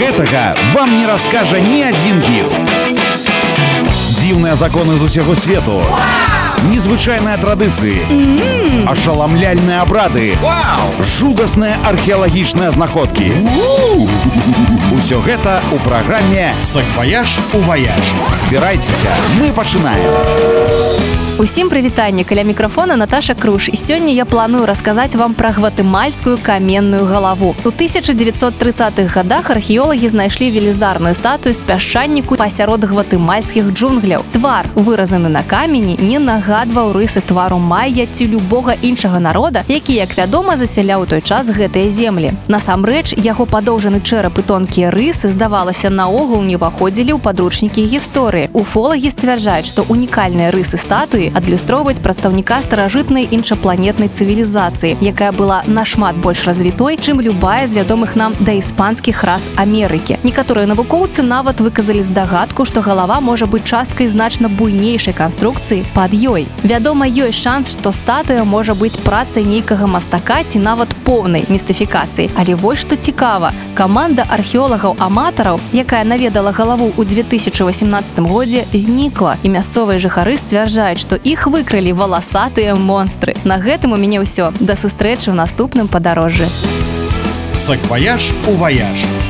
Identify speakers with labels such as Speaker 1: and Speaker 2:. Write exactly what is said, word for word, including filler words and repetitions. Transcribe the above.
Speaker 1: Гэтага вам не раскажа ні адзін гід. Дзіўныя законы з усяго свету. Незвычайныя традыцыі. Ашаламляльныя абрады. Жудасныя археалагічныя знаходкі. Усё гэта ў праграме
Speaker 2: «Сакваяж у ваяж».
Speaker 1: Збірайцеся, мы пачынаем.
Speaker 3: Усім прывітанне, каля мікрафона Наташа Круш. І сёння я планую расказаць вам пра гватэмальскую каменную галаву. У тысяча дзевяцьсот трыццатых гадах археолагі знайшлі велізарную статую з пясчаніку пасярод гватэмальскіх джунгляў. Твар, выразаны на камені, не нагадваў рысы твару майя ці любога іншага народа, які, як вядома, засяляў у той час гэтыя землі. Насамрэч, яго падоўжаны чэрап і тонкія рысы, здавалася, наогул не ўваходзілі ў падручнікі гісторыі. Уфолагі сцвярджаюць, што унікальныя рысы статуі адлюстроўваць прадстаўніка старажытнай іншапланетнай цывілізацыі, якая была нашмат больш развітой, чым любая з вядомых нам даіспанскіх рас Амерыкі. Некаторыя навукоўцы нават выказалі здагадку, што галава можа быць часткай значна буйнейшай канструкцыі пад ёй. Вядома, ёсць шанс, што статуя можа быць працай нейкага мастака ці нават поўнай містыфікацыі. Але вось што цікава, каманда археолагаў-аматараў, якая наведала галаву ў дзве тысячы васемнаццатым годзе, знікла, і мясцовыя жыхары сцвярджаюць, што іх выкрылі валасатыя монстры. На гэтым у мяне ўсё. Да сустрэчы ў наступным падарожжы.
Speaker 2: «Сакваяж у ваяж».